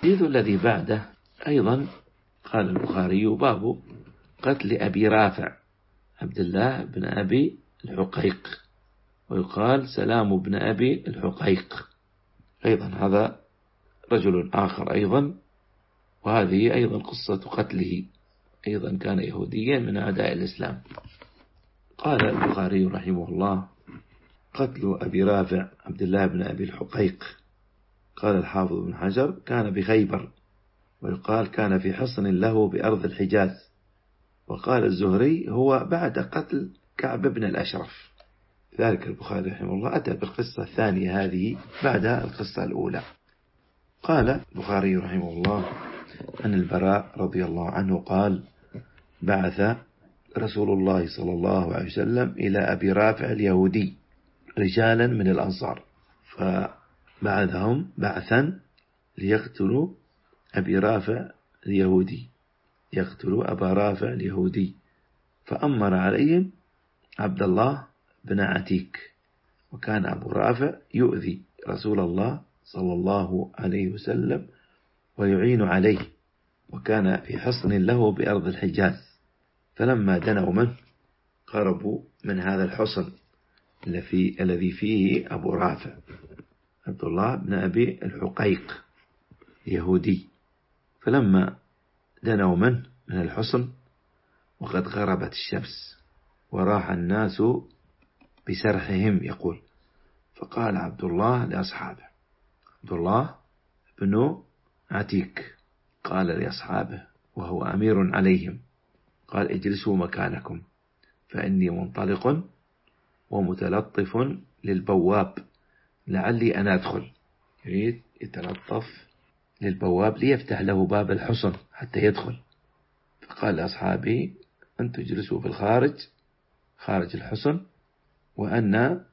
الحديث الذي بعده أيضا قال البخاري: باب قتل أبي رافع عبد الله بن أبي الحقيق، ويقال سلام بن أبي الحقيق. أيضا هذا رجل آخر أيضا، وهذه أيضا قصة قتله، أيضا كان يهوديا من أعداء الإسلام. قال البخاري رحمه الله: قتل أبي رافع عبد الله بن أبي الحقيق. قال الحافظ بن حجر: كان بخيبر، ويقال كان في حصن له بأرض الحجاز. وقال الزهري: هو بعد قتل كعب بن الأشرف. ذلك البخاري رحمه الله أتى بالقصة الثانية هذه بعد القصة الأولى. قال البخاري رحمه الله عن البراء رضي الله عنه قال: بعث رسول الله صلى الله عليه وسلم إلى أبي رافع اليهودي رجالا من الأنصار، فبعثهم بعثا ليقتلوا أبي رافع اليهودي، يقتلوا أبا رافع اليهودي، فأمر عليهم عبد الله بن عتيك. وكان أبو رافع يؤذي رسول الله صلى الله عليه وسلم ويعين عليه، وكان في حصن له بأرض الحجاز. فلما دنوا منه قربوا من هذا الحصن الذي فيه أبو رافع عبد الله بن أبي الحقيق يهودي. فلما دنوا منه من الحصن وقد غربت الشمس وراح الناس بسرحهم يقول، فقال عبد الله لأصحابه، عبد الله بن عتيك قال لأصحابه وهو أمير عليهم، قال: اجلسوا مكانكم فإني منطلق ومتلطف للبواب لعلي أن أدخل. يريد يتلطف للبواب ليفتح له باب الحصن حتى يدخل. فقال لأصحابه: أنتم اجلسوا في الخارج، خارج الحصن، وأنا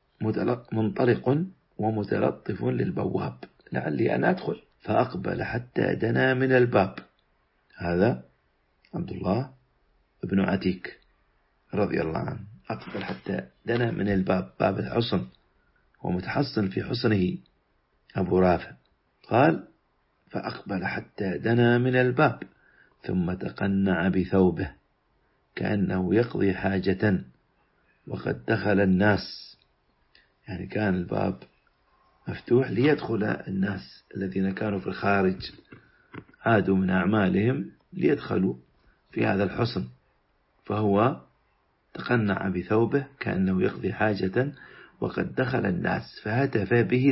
منطلق ومتلطف للبواب لعلي أن أدخل. فأقبل حتى دنا من الباب. هذا عبد الله بن عتيك رضي الله عنه، أقبل حتى دنا من الباب، باب الحصن، ومتحصن في حصنه أبو رافع. قال: فأقبل حتى دنا من الباب ثم تقنع بثوبه كأنه يقضي حاجة وقد دخل الناس. يعني كان الباب مفتوح ليدخل الناس الذين كانوا في الخارج، عادوا من أعمالهم ليدخلوا في هذا الحصن، فهو تقنع بثوبه كأنه يقضي حاجة وقد دخل الناس، فهتف به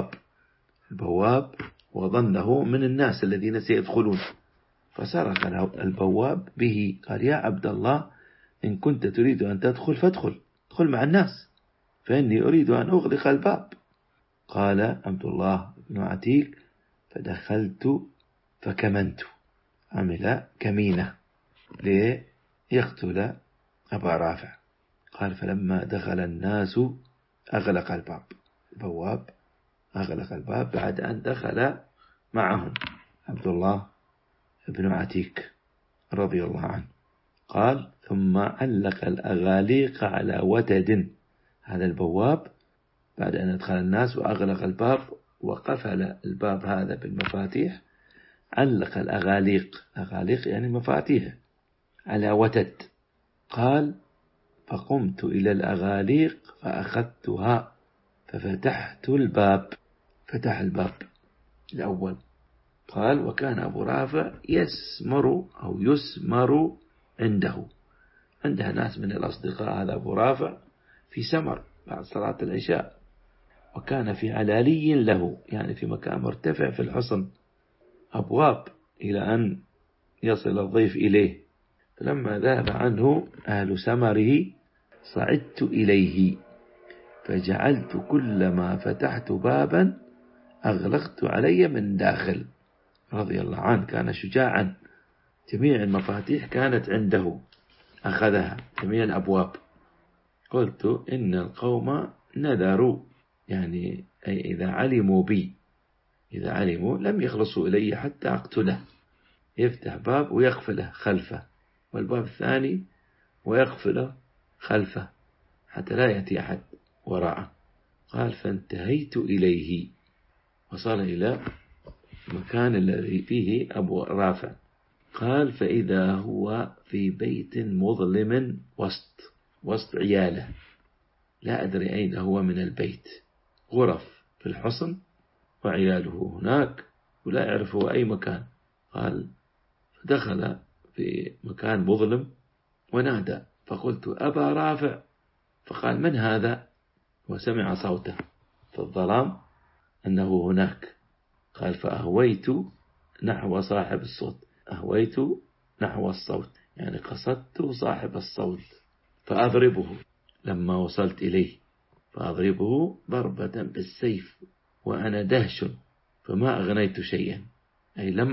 البواب وظنه من الناس الذين سيدخلون، فصرخ البواب به، قال: يا عبد الله، إن كنت تريد أن تدخل فادخل مع الناس، فإني أريد أن أغلق الباب. قال عبد الله بن عتيك: فدخلت فكمنت، عمل كمينة ليقتل أبا رافع. قال: فلما دخل الناس أغلق الباب، البواب أغلق الباب بعد أن دخل معهم عبد الله بن عتيك رضي الله عنه. قال: ثم علق الأغاليق على وتد. هذا البواب بعد أن أدخل الناس وأغلق الباب وقفل الباب هذا بالمفاتيح، علق الأغاليق، أغاليق يعني مفاتيح، على وتد. قال: فقمت إلى الأغاليق فأخذتها ففتحت الباب، فتح الباب الأول. قال: وكان أبو رافع يسمر عندها ناس من الأصدقاء، هذا أبو رافع في سمر بعد صلاة العشاء، وكان في علالي له، يعني في مكان مرتفع في الحصن، أبواب إلى أن يصل الضيف إليه. فلما ذهب عنه أهل سمره صعدت إليه فجعلت كلما فتحت بابا أغلقت علي من داخل. رضي الله عنه، كان شجاعا، جميع المفاتيح كانت عنده، أخذها جميع الأبواب. قلت: إن القوم نذروا، يعني أي إذا علموا بي، إذا علموا لم يخلصوا إلي حتى أقتله. يفتح باب ويقفله خلفه، والباب الثاني ويقفله خلفه حتى لا يأتي أحد وراءه. قال: فانتهيت إليه، وصل إلى المكان الذي فيه أبو رافع. قال فإذا هو في بيت مظلم وسط عياله، لا أدري أين هو من البيت، غرف في الحصن وعياله هناك ولا يعرف هو أي مكان. قال فدخل في مكان مظلم ونادى، فقلت أبا رافع، فقال من هذا؟ وسمع صوته في الظلام أنه هناك. قال فأهويت نحو صاحب الصوت، أهويت نحو الصوت يعني قصدت صاحب الصوت فأضربه. لما وصلت إليه فأضربه ضربة بالسيف وأنا دهش، فما أغنيت شيئا، أي لم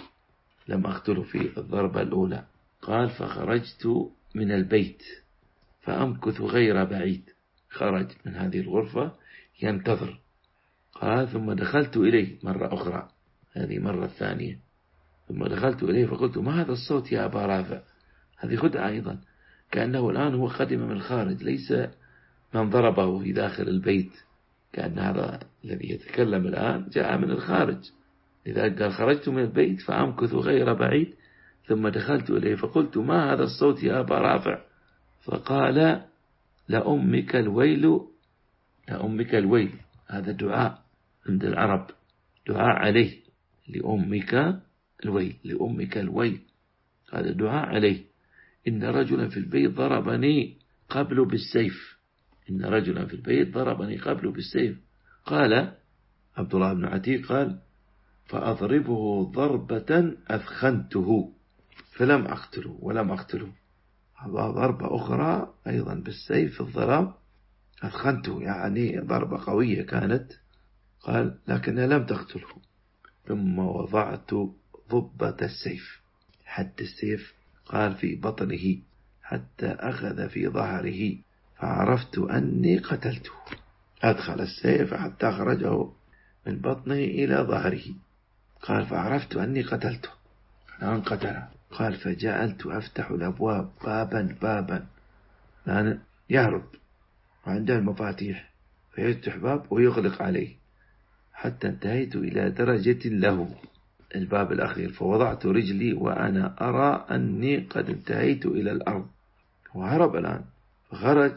أقتله في الضربة الأولى. قال فخرجت من البيت فأمكث غير بعيد، خرج من هذه الغرفة ينتظر. قال ثم دخلت إليه مرة أخرى، هذه مرة ثانية، ثم دخلت إليه فقلت ما هذا الصوت يا أبا رافع؟ هذه خدعة أيضا، كأنه الآن هو قدم من الخارج، ليس من ضربه في داخل البيت، كأن هذا الذي يتكلم الآن جاء من الخارج. لذلك قال خرجت من البيت فأمكث غير بعيد ثم دخلت إليه فقلت ما هذا الصوت يا أبا رافع؟ فقال لأمك الويل، لأمك الويل، هذا دعاء عند العرب، دعاء عليه، لأمك الويل، لأمك الويل، هذا دعاء عليه. إن رجلا في البيت ضربني قبل بالسيف، إن رجلا في البيت ضربني قبل بالسيف. قال عبد الله بن عتيق قال فأضربه ضربة أثخنته فلم أقتله ولم أقتله. ضربة أخرى أيضا بالسيف في الضرب أثخنته، يعني ضربة قوية كانت. قال لكن لم تقتله. ثم وضعت ضبة السيف، حد السيف قال في بطنه حتى أخذ في ظهره فعرفت أني قتلته. أدخل السيف حتى أخرجه من بطنه إلى ظهره. قال فعرفت أني قتلته، الآن قتله. قال فجعلت أفتح الأبواب بابا بابا، لأن يهرب وعنده المفاتيح فيفتح باب ويغلق عليه حتى انتهيت إلى درجة له، الباب الأخير، فوضعت رجلي وأنا أرى أني قد انتهيت إلى الأرض. وهرب الآن، فخرج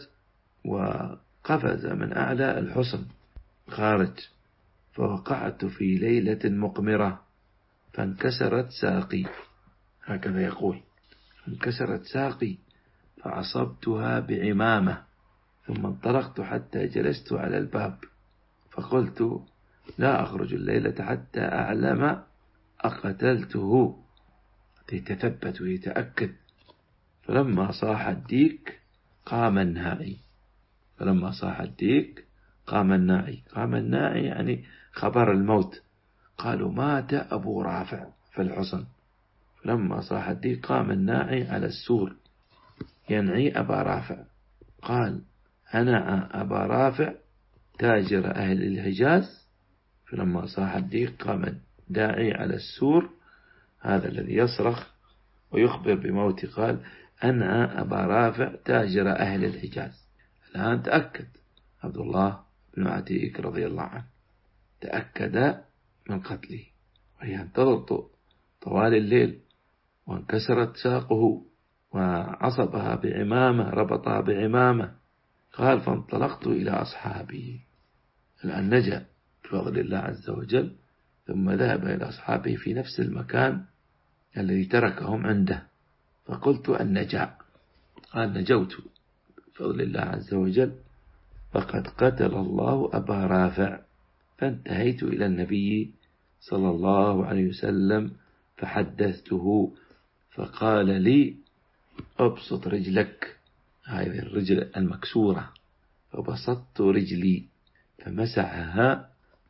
وقفز من أعلى الحصن خارج، فوقعت في ليلة مقمرة فانكسرت ساقي، هكذا يقول، انكسرت ساقي فعصبتها بعمامة، ثم انطلقت حتى جلست على الباب فقلت لا أخرج الليلة حتى أعلم أقتلته، يتثبت ويتأكد. فلما صاح الديك قام الناعي، فلما صاح الديك قام الناعي، قام الناعي يعني خبر الموت، قالوا مات أبو رافع في الحصن. فلما صاح الديك قام الناعي على السور ينعي أبا رافع، قال أنا أبا رافع تاجر أهل الحجاز. فلما صاح الديك قام الداعي على السور، هذا الذي يصرخ ويخبر بموت، قال أنا أبا رافع تاجر أهل الحجاز. الآن تأكد عبد الله بن عتيق رضي الله عنه، تأكد من قتله، وهي انتظر طوال الليل، وانكسرت ساقه وعصبها بعمامة، ربطها بعمامة. قال فانطلقت إلى أصحابي، الآن نجا بفضل الله عز وجل، ثم ذهب إلى أصحابه في نفس المكان الذي تركهم عنده، فقلت النجاء، قال نجوت بفضل الله عز وجل، فقد قتل الله أبا رافع. فانتهيت إلى النبي صلى الله عليه وسلم فحدثته، فقال لي أبسط رجلك، هذه الرجل المكسورة، فبسطت رجلي فمسحها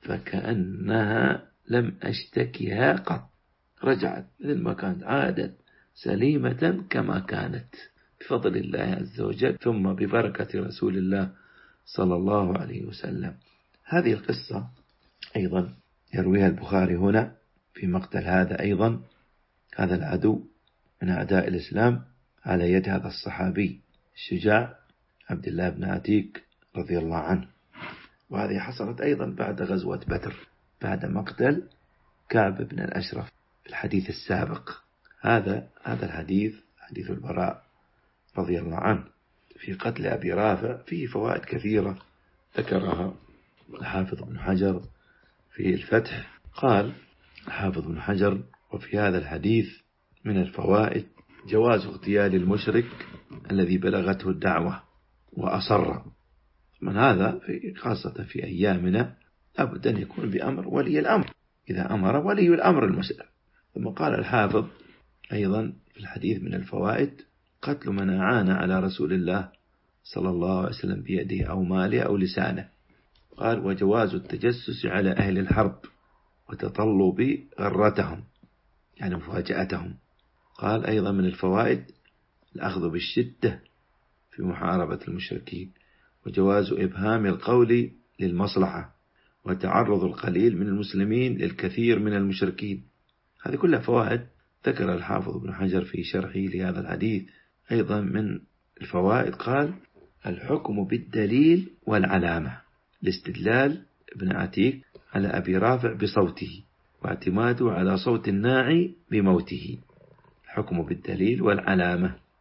فكأنها لم أشتكها قط، رجعت مثل ما كانت، عادت سليمة كما كانت بفضل الله عز وجل، ثم ببركة رسول الله صلى الله عليه وسلم. هذه القصة أيضا يرويها البخاري هنا في مقتل هذا أيضا، هذا العدو من أعداء الإسلام على يد هذا الصحابي الشجاع عبد الله بن عتيق رضي الله عنه. وهذه حصلت أيضا بعد غزوة بدر، بعد مقتل كعب بن الأشرف في الحديث السابق. هذا الحديث حديث البراء رضي الله عنه في قتل أبي رافع فيه فوائد كثيرة ذكرها الحافظ بن حجر في الفتح. قال الحافظ بن حجر: وفي هذا الحديث من الفوائد جواز اغتيال المشرك الذي بلغته الدعوة وأصر. من هذا خاصة في أيامنا لابد أن يكون بأمر ولي الأمر، إذا أمر ولي الأمر المسلم. ثم قال الحافظ أيضا في الحديث من الفوائد قتل من أعان على رسول الله صلى الله عليه وسلم بيده أو ماله أو لسانه. قال: وجواز التجسس على أهل الحرب وتطلب غرتهم، يعني مفاجأتهم. قال أيضا من الفوائد الأخذ بالشدة في محاربة المشركين، وجواز إبهام القول للمصلحة، وتعرض القليل من المسلمين للكثير من المشركين. هذه كلها فوائد ذكر الحافظ ابن حجر في شرحه لهذا الحديث. أيضا من الفوائد قال: الحكم بالدليل والعلامة، الاستدلال ابن عتيك على أبي رافع بصوته واعتماده على صوت الناعي بموته. الحكم بالدليل والعلامة